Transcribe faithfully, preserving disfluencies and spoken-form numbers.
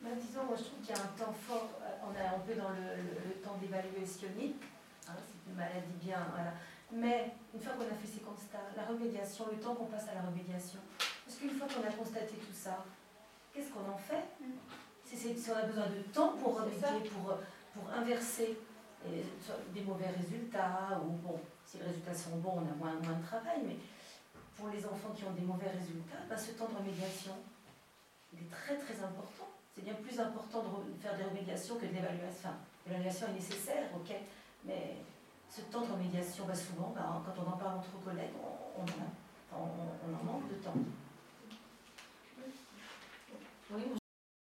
Ben, disons, moi je trouve qu'il y a un temps fort, on est un peu dans le, le, le temps d'évaluationique, hein, c'est une maladie bien, voilà. Mais une fois qu'on a fait ces constats, la remédiation, le temps qu'on passe à la remédiation, parce qu'une fois qu'on a constaté tout ça, qu'est-ce qu'on en fait? Si, si on a besoin de temps pour remédier, pour, pour inverser et, des mauvais résultats, ou bon, si les résultats sont bons, on a moins, moins de travail, mais pour les enfants qui ont des mauvais résultats, ben, ce temps de remédiation, il est très très important. C'est bien plus important de faire des remédiations que de l'évaluation. Enfin, l'évaluation est nécessaire, ok, mais ce temps de remédiation, ben, souvent, ben, quand on en parle entre collègues, on, on, en, a, on, on en manque de temps. Oui,